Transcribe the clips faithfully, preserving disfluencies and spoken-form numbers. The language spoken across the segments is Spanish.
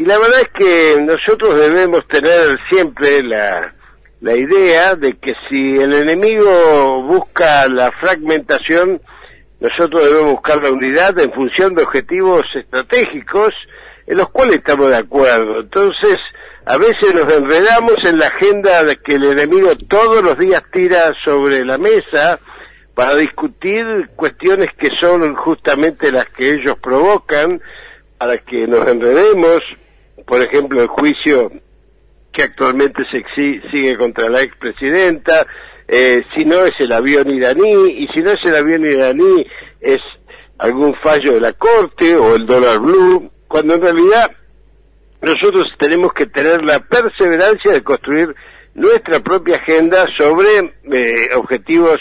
Y la verdad es que nosotros debemos tener siempre la, la idea de que si el enemigo busca la fragmentación, nosotros debemos buscar la unidad en función de objetivos estratégicos en los cuales estamos de acuerdo. Entonces, a veces nos enredamos en la agenda de que el enemigo todos los días tira sobre la mesa para discutir cuestiones que son justamente las que ellos provocan, para que nos enredemos. Por ejemplo, el juicio que actualmente se sigue contra la expresidenta, eh, si no es el avión iraní, y si no es el avión iraní es algún fallo de la Corte o el dólar blue, cuando en realidad nosotros tenemos que tener la perseverancia de construir nuestra propia agenda sobre eh, objetivos,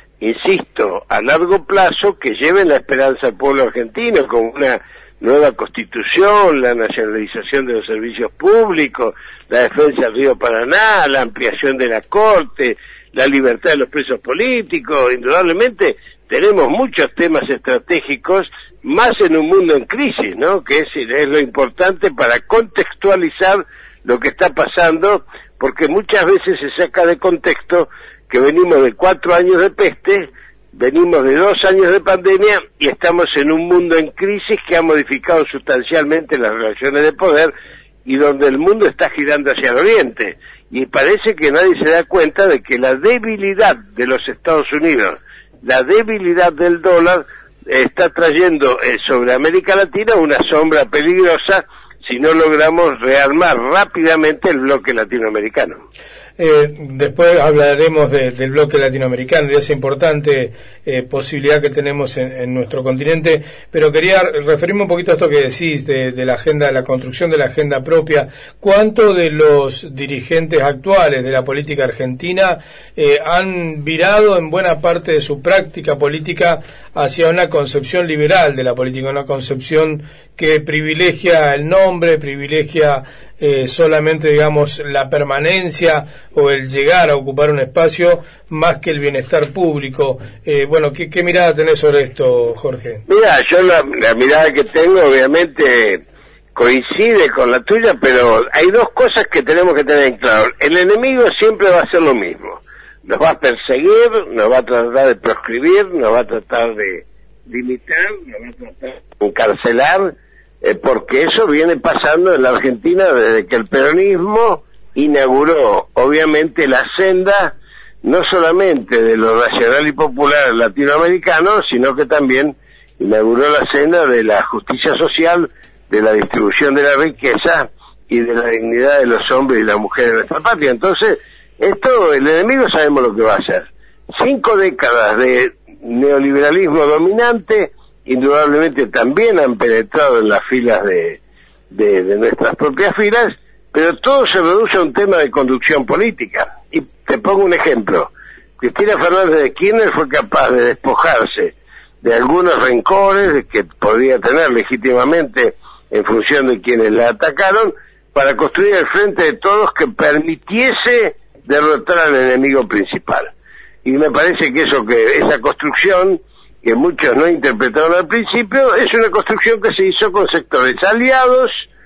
insisto, a largo plazo, que lleven la esperanza al pueblo argentino, como una nueva constitución, la nacionalización de los servicios públicos, la defensa del río Paraná, la ampliación de la Corte, la libertad de los presos políticos. Indudablemente tenemos muchos temas estratégicos, más en un mundo en crisis, ¿no? Que es, es lo importante para contextualizar lo que está pasando, porque muchas veces se saca de contexto que venimos de cuatro años de peste, venimos de dos años de pandemia y estamos en un mundo en crisis que ha modificado sustancialmente las relaciones de poder y donde el mundo está girando hacia el oriente. Y parece que nadie se da cuenta de que la debilidad de los Estados Unidos, la debilidad del dólar, está trayendo eh, sobre América Latina una sombra peligrosa si no logramos rearmar rápidamente el bloque latinoamericano. Eh, después hablaremos de, del bloque latinoamericano, de esa importante eh, posibilidad que tenemos en, en nuestro continente, pero quería referirme un poquito a esto que decís de, de la agenda, de la construcción de la agenda propia. ¿Cuánto de los dirigentes actuales de la política argentina eh, han virado en buena parte de su práctica política hacia una concepción liberal de la política, una concepción que privilegia el nombre, privilegia Eh, solamente, digamos, la permanencia o el llegar a ocupar un espacio más que el bienestar público? Eh, bueno, ¿qué, ¿qué mirada tenés sobre esto, Jorge? Mira, yo la, la mirada que tengo obviamente coincide con la tuya, pero hay dos cosas que tenemos que tener en claro. El enemigo siempre va a hacer lo mismo. Nos va a perseguir, nos va a tratar de proscribir, nos va a tratar de limitar, nos va a tratar de encarcelar, Eh, porque eso viene pasando en la Argentina desde que el peronismo inauguró, obviamente, la senda, no solamente de lo nacional y popular latinoamericano, sino que también inauguró la senda de la justicia social, de la distribución de la riqueza y de la dignidad de los hombres y las mujeres de nuestra patria. Entonces, esto, el enemigo sabemos lo que va a hacer. Cinco décadas de neoliberalismo dominante, indudablemente también han penetrado en las filas de, de, de nuestras propias filas, pero todo se reduce a un tema de conducción política. Y te pongo un ejemplo. Cristina Fernández de Kirchner fue capaz de despojarse de algunos rencores que podría tener legítimamente en función de quienes la atacaron, para construir el frente de todos que permitiese derrotar al enemigo principal. Y me parece que eso, que esa construcción, que muchos no interpretaron al principio, es una construcción que se hizo con sectores aliados,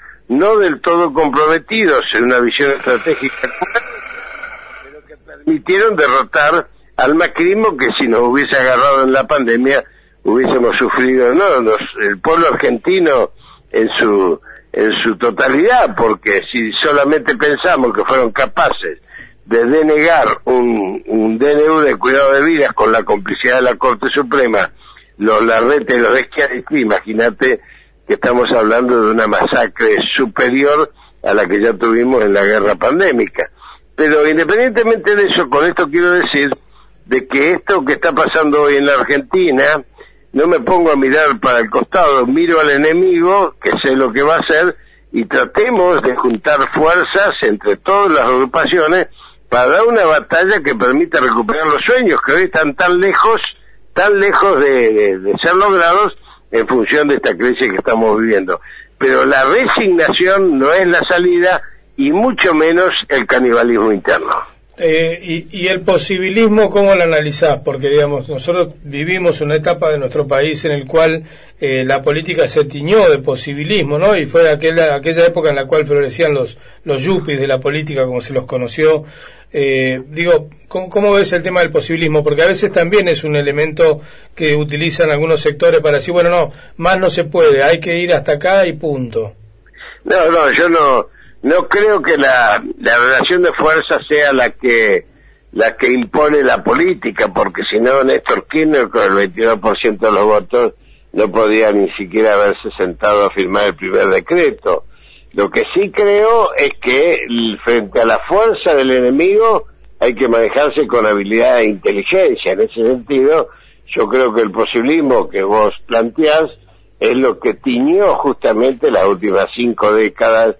no del todo comprometidos en una visión estratégica, pero que permitieron derrotar al macrismo, que si nos hubiese agarrado en la pandemia hubiésemos sufrido, no, nos, el pueblo argentino en su en su totalidad, porque si solamente pensamos que fueron capaces de denegar un, un D N U de cuidado de vidas con la complicidad de la Corte Suprema, los Larrete y los Schiaretti, imagínate que estamos hablando de una masacre superior a la que ya tuvimos en la guerra pandémica. Pero independientemente de eso, con esto quiero decir de que esto que está pasando hoy en la Argentina, no me pongo a mirar para el costado, miro al enemigo, que sé lo que va a hacer, y tratemos de juntar fuerzas entre todas las agrupaciones para dar una batalla que permita recuperar los sueños que hoy están tan lejos, tan lejos de, de, de ser logrados en función de esta crisis que estamos viviendo. Pero la resignación no es la salida, y mucho menos el canibalismo interno. Eh, y, y el posibilismo, ¿cómo lo analizás? Porque, digamos, nosotros vivimos una etapa de nuestro país en el cual eh, la política se tiñó de posibilismo, ¿no? Y fue aquella, aquella época en la cual florecían los, los yuppies de la política, como se los conoció. Eh, digo, ¿cómo, ¿cómo ves el tema del posibilismo? Porque a veces también es un elemento que utilizan algunos sectores para decir, bueno, no, más no se puede, hay que ir hasta acá y punto. No, no, yo no... No creo que la, la relación de fuerza sea la que la que impone la política, porque si no Néstor Kirchner con el veintidós por ciento de los votos no podía ni siquiera haberse sentado a firmar el primer decreto. Lo que sí creo es que frente a la fuerza del enemigo hay que manejarse con habilidad e inteligencia. En ese sentido, yo creo que el posibilismo que vos planteás es lo que tiñó justamente las últimas cinco décadas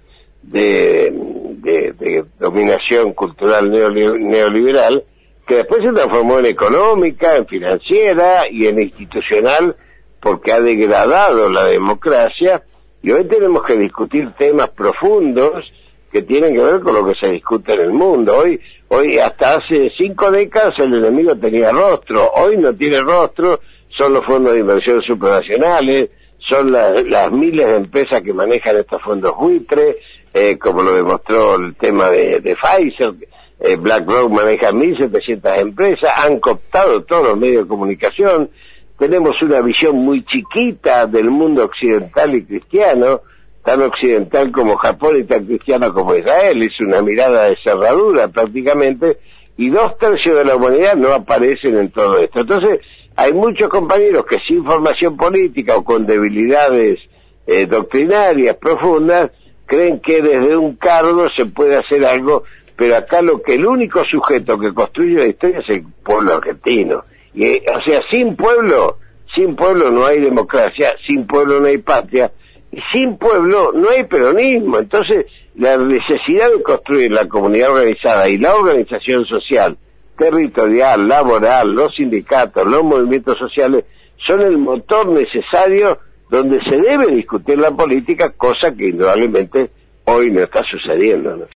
De, de, de dominación cultural neoliberal, que después se transformó en económica, en financiera y en institucional, porque ha degradado la democracia, y hoy tenemos que discutir temas profundos que tienen que ver con lo que se discute en el mundo. Hoy, hoy hasta hace cinco décadas el enemigo tenía rostro, hoy no tiene rostro, son los fondos de inversión supranacionales, son las, las miles de empresas que manejan estos fondos buitres, Eh, como lo demostró el tema de, de Pfizer. eh, BlackRock maneja mil setecientas empresas, han cooptado todos los medios de comunicación, tenemos una visión muy chiquita del mundo occidental y cristiano, tan occidental como Japón y tan cristiano como Israel, es una mirada de cerradura prácticamente, y dos tercios de la humanidad no aparecen en todo esto. Entonces, hay muchos compañeros que sin formación política o con debilidades eh, doctrinarias profundas, creen que desde un cargo se puede hacer algo, pero acá lo que el único sujeto que construye la historia es el pueblo argentino. Y, o sea, sin pueblo, sin pueblo no hay democracia, sin pueblo no hay patria, y sin pueblo no hay peronismo. Entonces, la necesidad de construir la comunidad organizada y la organización social, territorial, laboral, los sindicatos, los movimientos sociales, son el motor necesario donde se debe discutir la política, cosa que indudablemente hoy no está sucediendo, ¿no?